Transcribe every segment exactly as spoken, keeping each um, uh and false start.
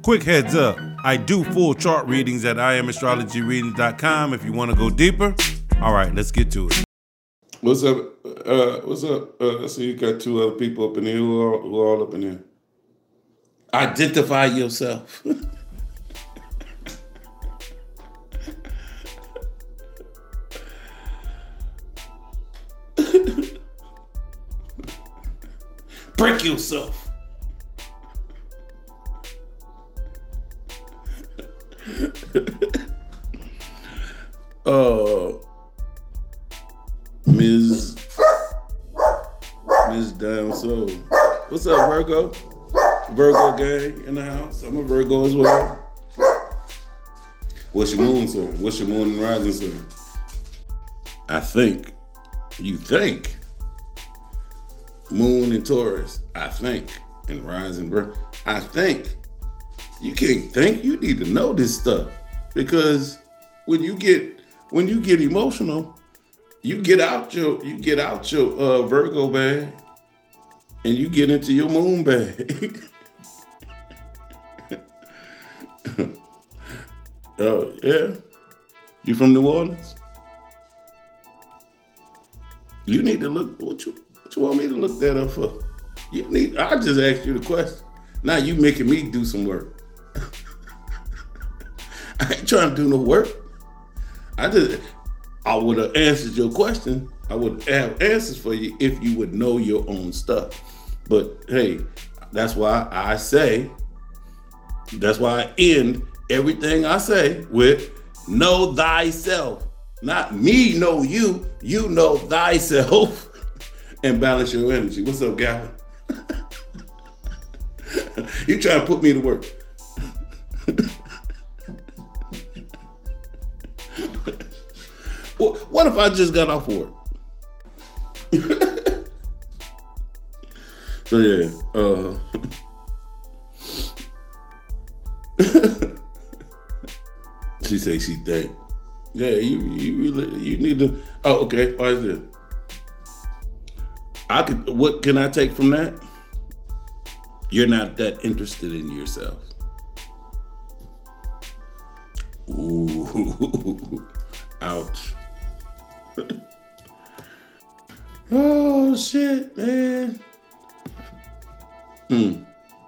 Quick heads up, I do full chart readings at I am astrology readings dot com if you want to go deeper. All right, let's get to it. What's up? Uh, what's up? Uh, so you got two other people up in here. Who are, who are all up in here? Identify yourself. Break yourself. uh, Miz Miz Down Soul. What's up, Virgo? Virgo gang in the house. I'm a Virgo as well. What's your moon, sir? What's your moon and rising, sir? I think. You think. Moon and Taurus. I think. And rising, bro. I think. You can't think. You need to know this stuff. Because when you get when you get emotional, you get out your you get out your uh, Virgo bag and you get into your moon bag. Oh, yeah? You from New Orleans? You need to look, what you, what you want me to look that up for? You need, I just asked you the question. Now you making me do some work. I ain't trying to do no work. I just, I would have answered your question. I would have answers for you if you would know your own stuff. But hey, that's why I say, that's why I end everything I say with know thyself. Not me know you, you know thyself and balance your energy. What's up, Gavin? You trying to put me to work. Well, what if I just got off work? So yeah, uh she say she think. Yeah, you you really you need to. Oh, okay. Why is it? I could. What can I take from that? You're not that interested in yourself. Ooh, ouch. Oh shit, man. Hmm.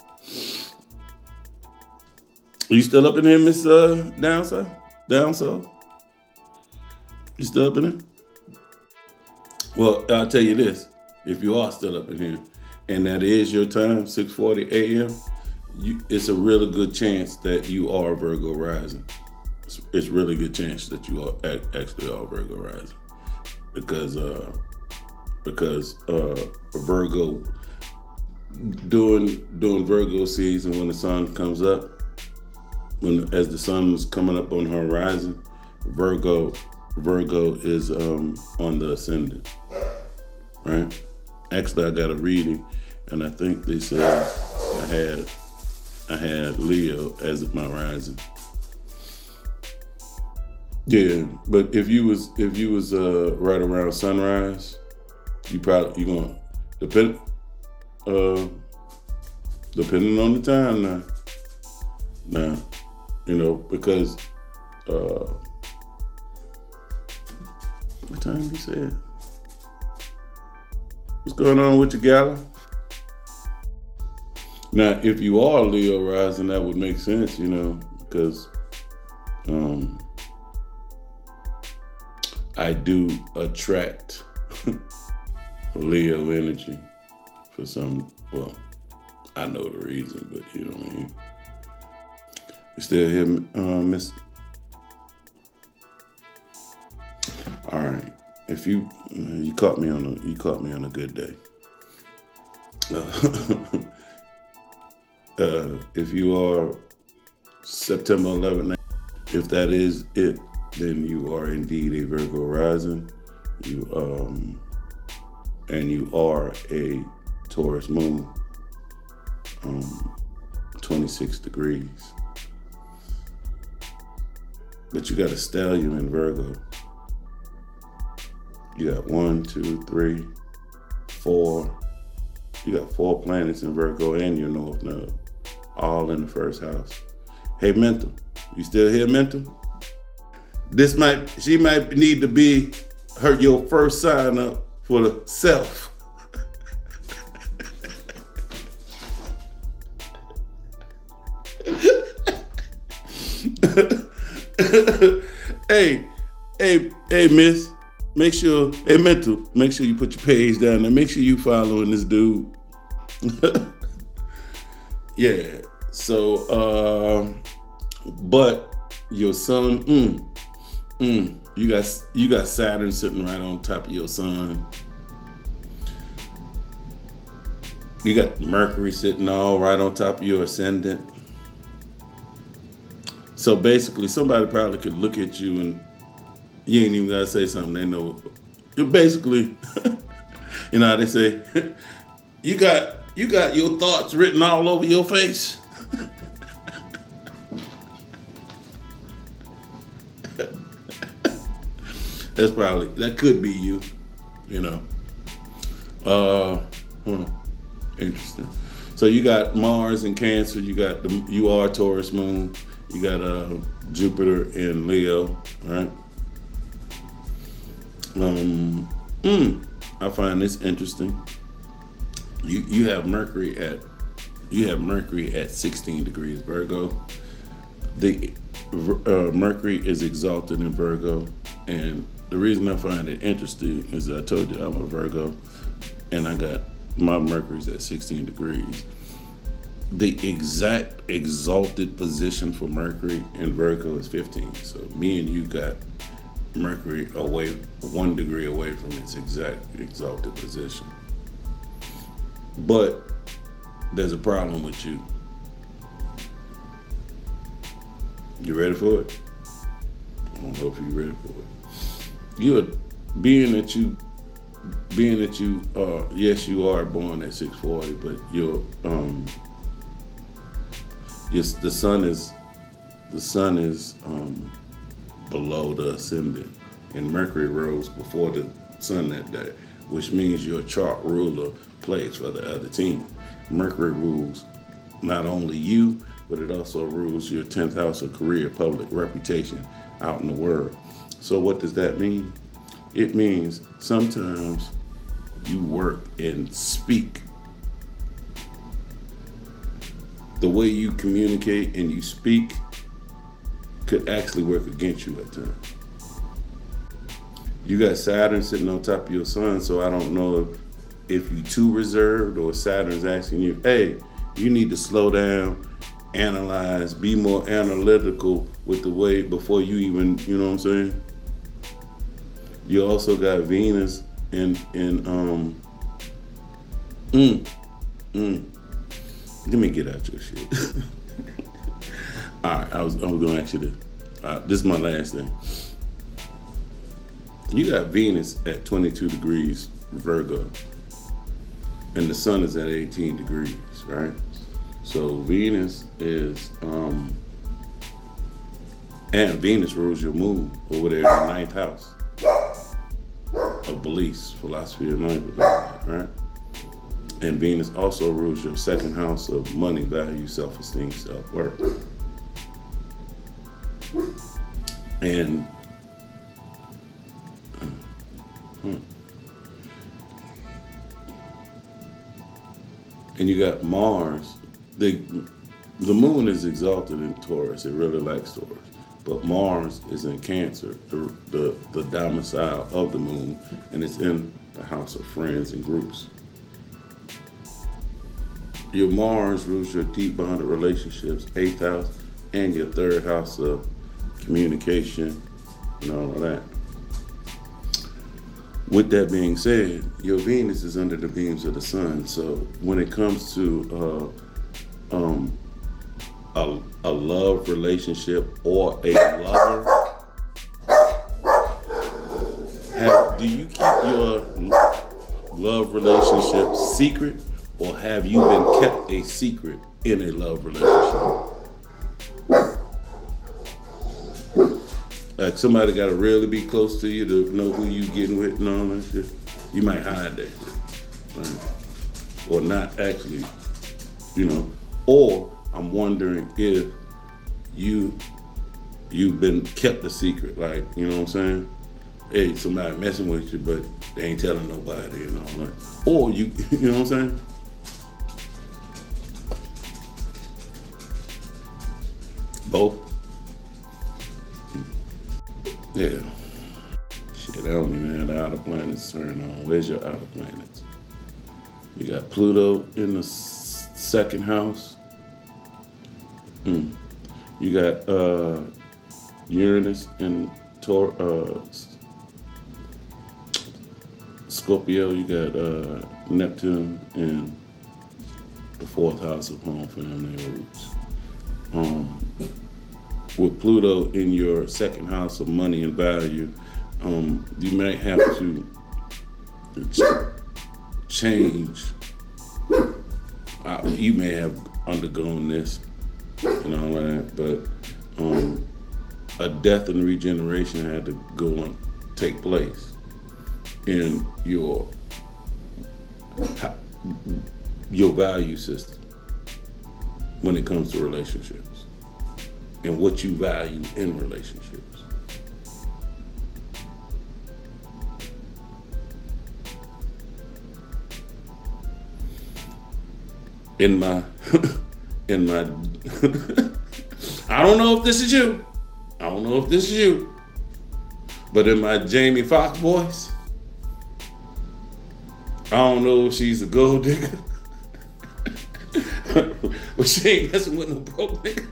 You still up in here, Miss uh, Down South? Down South? You still up in here? Well, I'll tell you this. If you are still up in here, and that is your time, six forty a.m., you, it's a really good chance that you are Virgo rising. It's, it's really good chance that you are actually are Virgo rising. Because uh, because uh, Virgo, during, during Virgo season, when the sun comes up, when as the sun is coming up on the horizon, Virgo Virgo is um, on the ascendant, right? Actually, I got a reading, and I think they said I had I had Leo as my rising. Yeah, but if you was if you was uh, right around sunrise, you probably you gonna depend uh, depending on the time now. Now, you know, because uh, what time you said? What's going on with your gala? Now, if you are Leo rising, that would make sense, you know, because um, I do attract Leo energy for some, well, I know the reason, but you know what I mean? You still here, uh, Miss? All right. If you you caught me on a you caught me on a good day. Uh, uh, if you are September eleventh, if that is it, then you are indeed a Virgo rising. You um and you are a Taurus moon, um, twenty-six degrees. But you got a stallion in Virgo. You got one, two, three, four. You got four planets in Virgo and your North Node. all in the first house. Hey, mental, you still here, mental? This might, she might need to be her your first sign up for the self. hey, hey, hey, miss, make sure, hey, mental, make sure you put your page down there. Make sure you following this dude. Yeah, so, uh, but your son, mm, mm, you got you got Saturn sitting right on top of your sun. You got Mercury sitting all right on top of your ascendant. So basically, somebody probably could look at you and you ain't even gotta say something. They know. You basically, you know how they say, you got you got your thoughts written all over your face. That's probably, that could be you, you know. Uh, hmm, interesting. So you got Mars in Cancer, you got the, you are Taurus moon, you got uh, Jupiter in Leo, right? Um, mm, I find this interesting. You you have Mercury at you have Mercury at sixteen degrees Virgo. The uh, Mercury is exalted in Virgo, and the reason I find it interesting is that I told you I'm a Virgo, and I got my Mercury's at sixteen degrees. The exact exalted position for Mercury in Virgo is fifteen. So me and you got Mercury away, one degree away from its exact exalted position. But there's a problem with you. You ready for it? I don't know if you're ready for it. You're being that you, being that you are, yes, you are born at six forty, but you're, um, yes, the sun is, the sun is um, below the ascendant, and Mercury rose before the sun that day, which means your chart ruler plays for the other team. Mercury rules not only you, but it also rules your tenth house of career, public reputation out in the world. So what does that mean? It means sometimes you work and speak. The way you communicate and you speak could actually work against you at times. You got Saturn sitting on top of your sun, so I don't know if, if you're too reserved or Saturn's asking you, hey, you need to slow down, analyze, be more analytical with the way before you even, you know what I'm saying? You also got Venus in, in um, mm, mm. Let me get out your shit. All right, I was, I was gonna ask you this. Uh, this is my last thing. You got Venus at twenty-two degrees Virgo, and the sun is at eighteen degrees, right? So Venus is, um, and Venus rules your moon over there in the ninth house of beliefs, philosophy of mind, right? And Venus also rules your second house of money, value, self-esteem, self-worth. And hmm, and you got Mars. The the moon is exalted in Taurus. It really likes Taurus. But Mars is in Cancer, the, the, the domicile of the moon, and it's in the house of friends and groups. Your Mars rules your deep bonded relationships, eighth house, and your third house of communication and all of that. With that being said, your Venus is under the beams of the sun. So when it comes to uh, um, a, a love relationship or a lover, have, do you keep your love relationship secret, or have you been kept a secret in a love relationship? Like somebody got to really be close to you to know who you getting with and all that shit. You might hide that shit, right? Or not actually, you know. Or I'm wondering if you you've been kept a secret, like, you know what I'm saying? Hey, somebody messing with you, but they ain't telling nobody and all that. Or you, you know what I'm saying? Both. Yeah. Shit, I don't even have the outer planets turned on. Where's your outer planets? You got Pluto in the s- second house. Mm. You got uh, Uranus and Tor- uh, Scorpio. You got uh, Neptune in the fourth house of home, family, and roots. Um, with Pluto in your second house of money and value, um, you might have to ch- change. Uh, you may have undergone this and all that, but um, a death and regeneration had to go and take place in your your value system when it comes to relationships and what you value in relationships. In my, in my, I don't know if this is you. I don't know if this is you. But in my Jamie Foxx voice, I don't know if she's a gold digger. But she ain't messing with no broke nigga.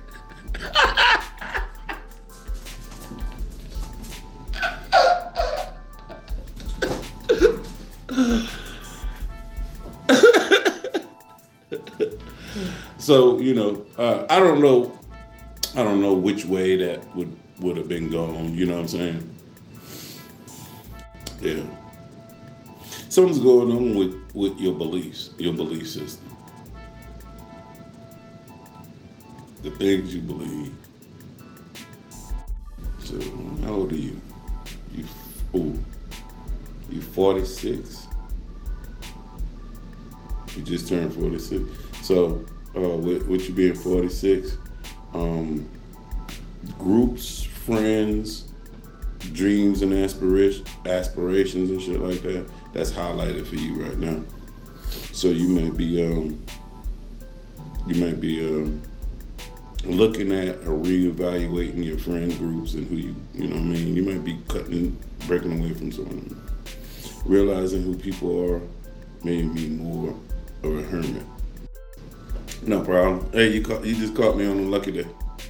So, you know, uh, I don't know, I don't know which way that would, would have been gone, you know what I'm saying? Yeah. Something's going on with, with your beliefs, your belief system. The things you believe. So, how old are you? You, oh, you forty-six? You just turned forty-six. So, uh, with, with you being forty-six, um, groups, friends, dreams and aspiration, aspirations and shit like that, that's highlighted for you right now. So you might be, um, you might be um, looking at or reevaluating your friend groups and who you, you know what I mean? You might be cutting, breaking away from someone. Realizing who people are made me more of a hermit. No problem. Hey, you caught, you just caught me on a lucky day.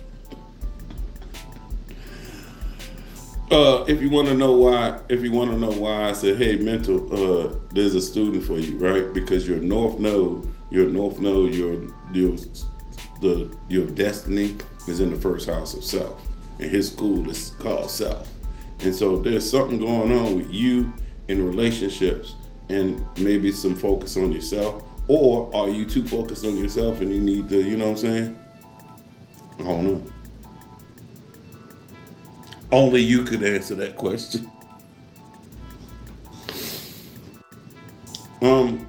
Uh, if you want to know why, if you want to know why I said, hey, mental, uh, there's a student for you, right? Because your North Node, your North Node, your your the your destiny is in the first house of self, and his school is called self. And so there's something going on with you in relationships, and maybe some focus on yourself. Or are you too focused on yourself and you need to, you know what I'm saying? I don't know. Only you could answer that question. Um,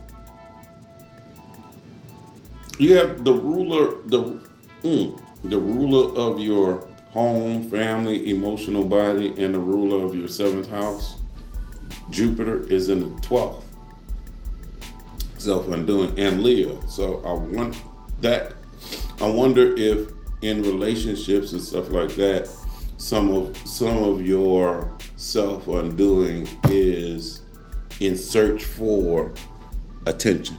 you have the ruler, the mm, the ruler of your home, family, emotional body, and the ruler of your seventh house. Jupiter is in the twelfth. Self-undoing, and Leo. So I want that. I wonder if in relationships and stuff like that, some of some of your self-undoing is in search for attention.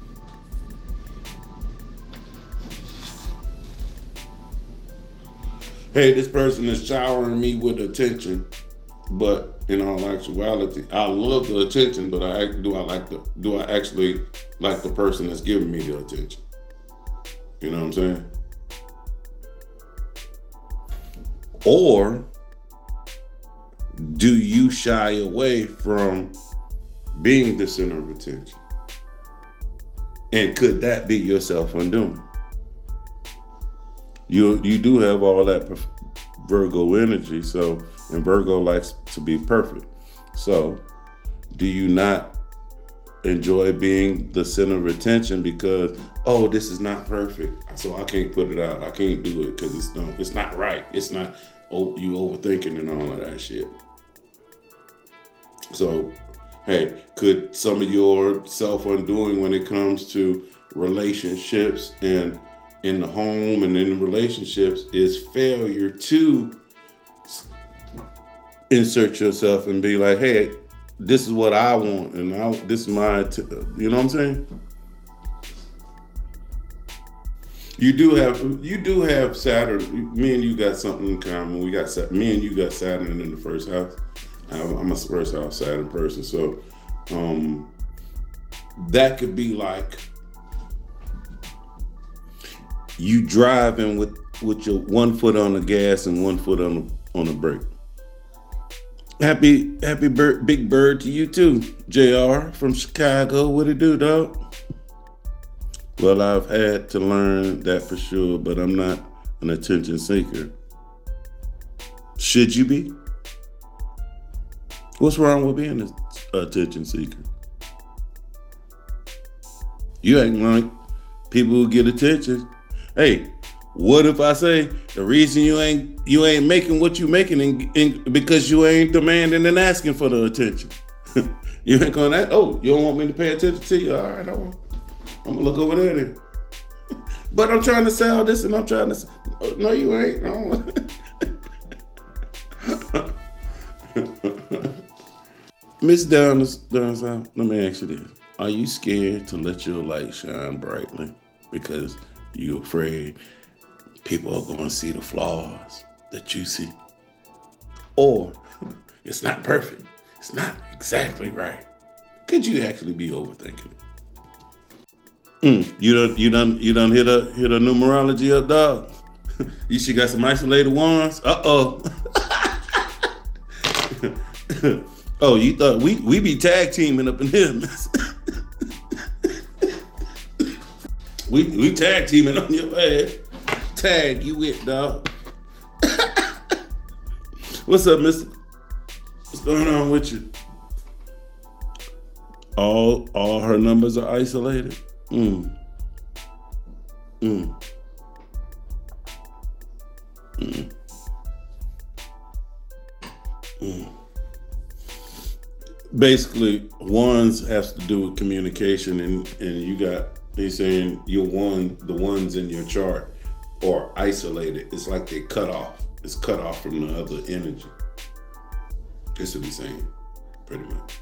Hey, this person is showering me with attention, but in all actuality, I love the attention, but I do I like the do I actually like the person that's giving me the attention? You know what I'm saying? Or do you shy away from being the center of attention? And could that be your self-undoing? You you do have all that Virgo energy, so, and Virgo likes to be perfect. So do you not enjoy being the center of attention because, oh, this is not perfect, so I can't put it out. I can't do it because it's no, it's not right. It's not. Oh, you overthinking and all of that shit. So, hey, could some of your self-undoing when it comes to relationships and in the home and in the relationships is failure to insert yourself and be like, hey, this is what I want, and I, this is my, t-, you know what I'm saying? You do have, you do have Saturn. Me and you got something in common. We got me and you got Saturn in the first house. I'm a first house Saturn person, so um, that could be like you driving with with your one foot on the gas and one foot on the on the brake. Happy happy bird, big bird to you too, J R from Chicago. What it do, dog? Well, I've had to learn that for sure, but I'm not an attention seeker. Should you be? What's wrong with being an attention seeker? You ain't like people who get attention. Hey, what if I say the reason you ain't you ain't making what you making in, in, because you ain't demanding and asking for the attention? You ain't gonna ask, oh, you don't want me to pay attention to you? All right, I won't. I'm gonna look over there then. But I'm trying to sell this and I'm trying to. Oh, no, you ain't. No. Miss Down, down South, let me ask you this. Are you scared to let your light shine brightly because you're afraid people are going to see the flaws that you see? Or it's not perfect. It's not exactly right. Could you actually be overthinking it? Mm, you done, you done, you done hit a hit a numerology up, dog. You should got some isolated ones. Uh oh. Oh, you thought we we be tag teaming up in here? we we tag teaming on your ass. Tag you with, dog. What's up, mister? What's going on with you? All all her numbers are isolated. Mm. Mm. Mm. Mm. Basically, ones has to do with communication, and, and you got, he's saying your one, the ones in your chart are isolated. It's like they cut off. It's cut off from the other energy. That's what he's saying, pretty much.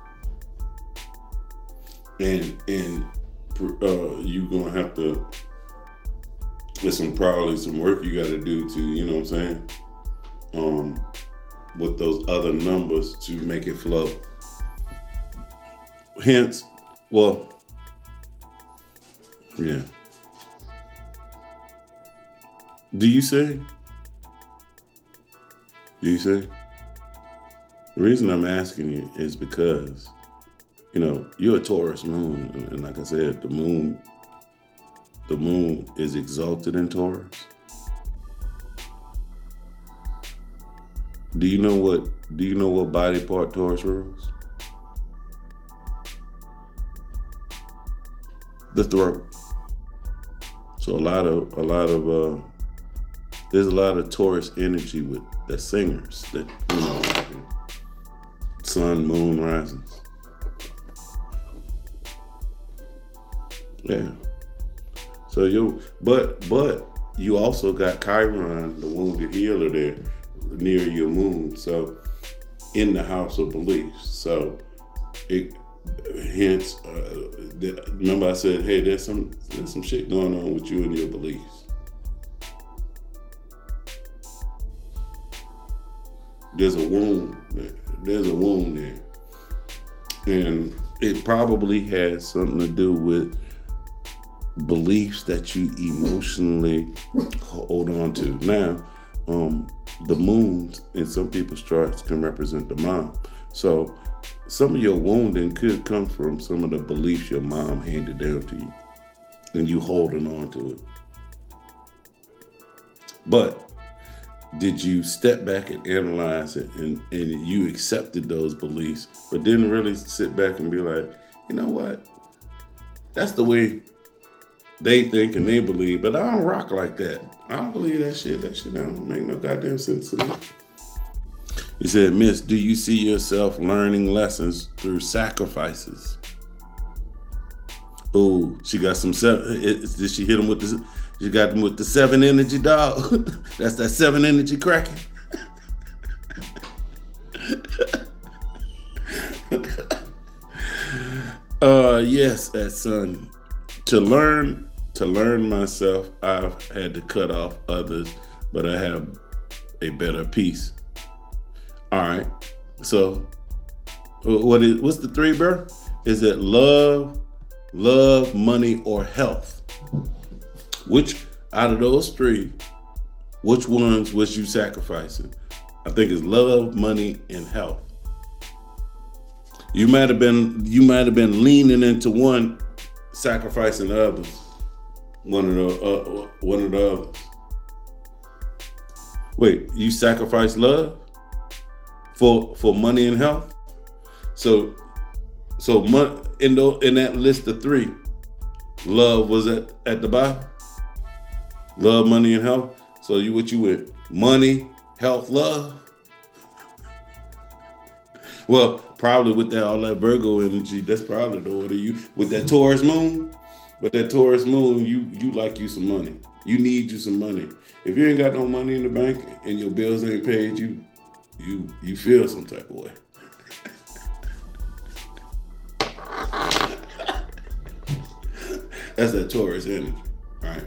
And and uh, you're gonna have to, there's some probably some work you got to do to, you know what I'm saying, um, with those other numbers to make it flow. Hence, well, yeah. Do you say? Do you say? The reason I'm asking you is because, you know, you're a Taurus moon, and like I said, the moon, the moon is exalted in Taurus. Do you know what? Do you know what body part Taurus rules? The throat. So a lot of a lot of uh, there's a lot of Taurus energy with the singers that, you know, sun, moon, risings. Yeah. So you, but but you also got Chiron, the wounded healer, there near your moon. So in the house of beliefs. So it hence. Uh, the, remember I said, hey, there's some there's some shit going on with you and your beliefs. There's a wound. There's a wound there, and it probably has something to do with beliefs that you emotionally hold on to. Now, um, the moons in some people's charts can represent the mom. So some of your wounding could come from some of the beliefs your mom handed down to you, and you holding on to it. But did you step back and analyze it, and, and you accepted those beliefs, but didn't really sit back and be like, you know what? That's the way they think and they believe, but I don't rock like that. I don't believe that shit. That shit don't make no goddamn sense to me. He said, Miss, do you see yourself learning lessons through sacrifices? Oh, she got some seven. Did she hit him with the? She got him with the seven energy, dog. That's that seven energy cracking. uh, yes, that son. To learn, to learn myself, I've had to cut off others, but I have a better peace. All right. So, what is? What's the three, bro? Is it love? Love, money, or health? Which out of those three, which ones was you sacrificing? I think it's love, money, and health. You might have been you might have been leaning into one, sacrificing the others. One of the uh, one of the others. Wait, you sacrifice love for for money and health? So so money. In, the, in that list of three, love was at, at the bottom. Love, money, and health. So you what you with? Money, health, love. Well, probably with that all that Virgo energy, that's probably the order. You with that Taurus moon, with that Taurus moon, you you like you some money. You need you some money. If you ain't got no money in the bank and your bills ain't paid, you you you feel some type of way. That's that Taurus energy, right?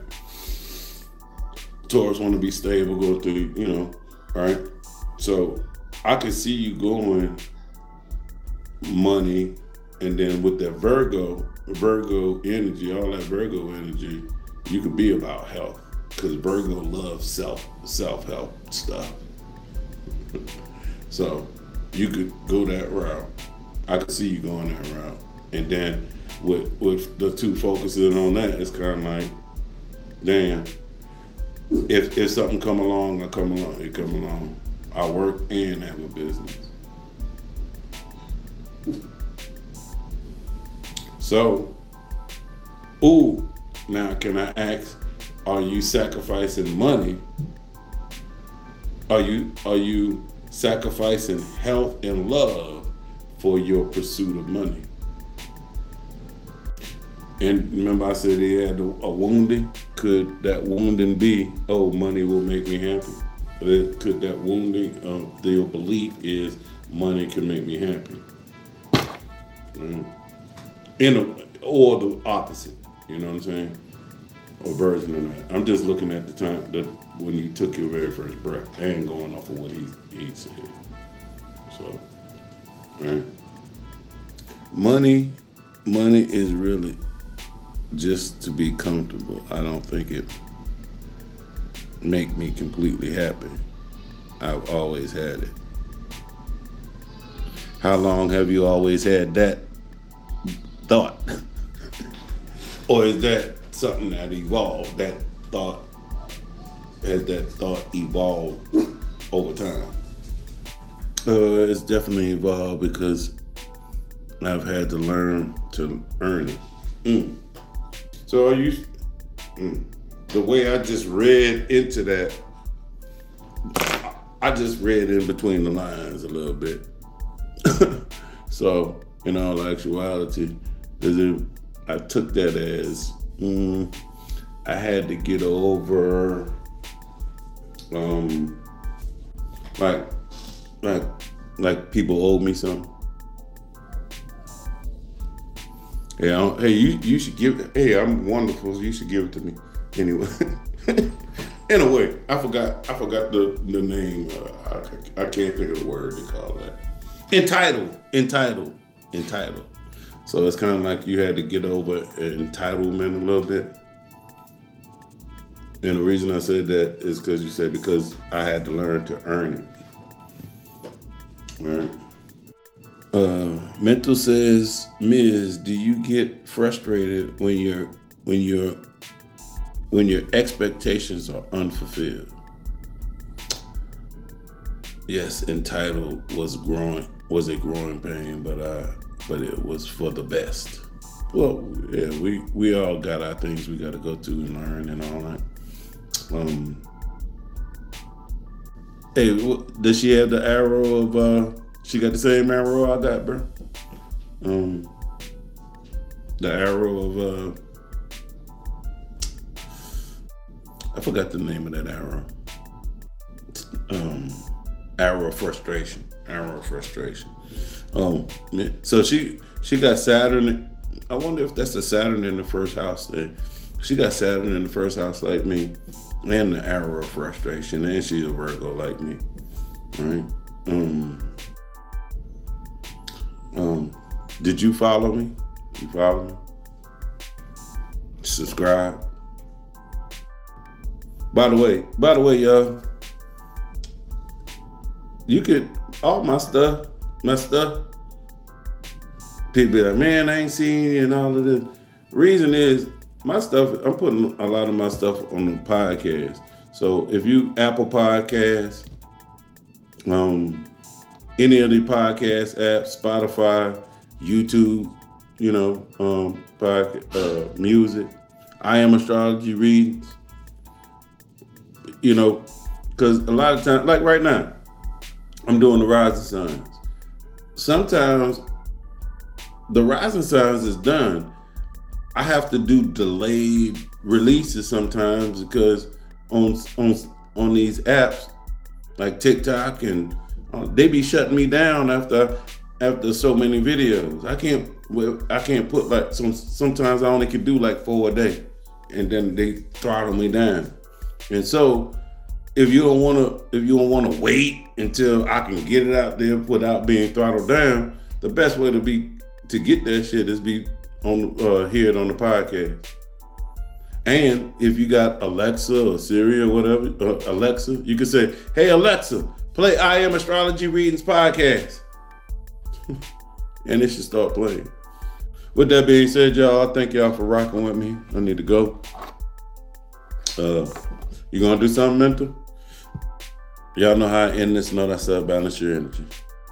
Taurus want to be stable, go through, you know, right? So I can see you going money, and then with that Virgo, Virgo energy, all that Virgo energy, you could be about health, because Virgo loves self, self-help stuff. So you could go that route. I could see you going that route, and then with with the two focusing on that, it's kind of like, damn, if if something come along, I come along, it come along. I work and have a business. So, ooh, now can I ask, are you sacrificing money? Are you are you sacrificing health and love for your pursuit of money? And remember I said he had a, a wounding? Could that wounding be, oh, money will make me happy? Could that wounding of their belief is money can make me happy? Mm. In a, or the opposite, you know what I'm saying? Or version of that. I'm just looking at the time that when you took your very first breath and going off of what he, he said. So, right? Money, money is really just to be comfortable. I don't think it make me completely happy. I've always had it. How long have you always had that thought? Or is that something that evolved? That thought, has that thought evolved over time? Uh, it's definitely evolved because I've had to learn to earn it. Mm. So are you, mm, the way I just read into that, I just read in between the lines a little bit. So in all actuality, it, I took that as, mm, I had to get over, um, like, like, like people owe me something. Hey, I don't, hey, you you should give it. Hey, I'm wonderful. So you should give it to me anyway. In a way, I forgot. I forgot the the name. Uh, I, I can't think of the word they call that. Entitled, entitled, entitled. So it's kind of like you had to get over entitlement a little bit. And the reason I said that is because you said because I had to learn to earn it. All right. Uh, Mental says, Miz, do you get frustrated when your when your when your expectations are unfulfilled? Yes, entitled was growing was a growing pain, but I but it was for the best. Well, yeah, we, we all got our things we got to go to and learn and all that. Um, hey, does she have the arrow of, uh, she got the same arrow I got, bro? Um, the arrow of, uh, I forgot the name of that arrow. Um, arrow of frustration. Arrow of frustration. Um, so she she got Saturn. I wonder if that's the Saturn in the first house there. She got Saturn in the first house like me, and the arrow of frustration, and she's a Virgo like me. Right? Um, um, did you follow me? You follow me? Subscribe. By the way, by the way, y'all, you could, all my stuff, my stuff, people be like, man, I ain't seen you and all of this. Reason is, my stuff, I'm putting a lot of my stuff on the podcast. So if you Apple Podcasts, um, any of the podcast apps, Spotify, YouTube, you know, um, podcast, uh, music, I Am Astrology Readings, you know, because a lot of times, like right now, I'm doing the rising signs. Sometimes the rising signs is done. I have to do delayed releases sometimes because on on on these apps like TikTok and uh, they be shutting me down after after so many videos. I can't well, I can't put like some sometimes I only can do like four a day, and then they throttle me down. And so if you don't want to if you don't want to wait until I can get it out there without being throttled down, the best way to be to get that shit is be on uh, hear it on the podcast. And if you got Alexa or Siri or whatever, uh, Alexa, you can say, "Hey Alexa, play I Am Astrology Readings podcast," and it should start playing. With that being said, y'all, thank y'all for rocking with me. I need to go. Uh, you gonna do something mental? Y'all know how I end this note. I said, balance your energy.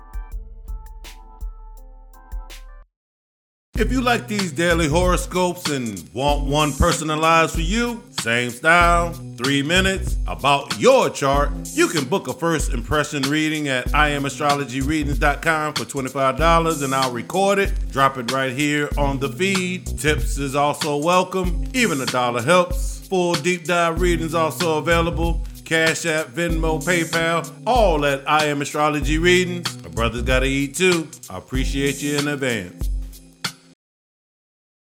If you like these daily horoscopes and want one personalized for you, same style, three minutes, about your chart, you can book a first impression reading at I am astrology readings dot com for twenty-five dollars, and I'll record it, drop it right here on the feed. Tips is also welcome, even a dollar helps. Full deep dive readings also available. Cash App, Venmo, PayPal, all at I Am Astrology Readings. My brother's gotta eat too. I appreciate you in advance.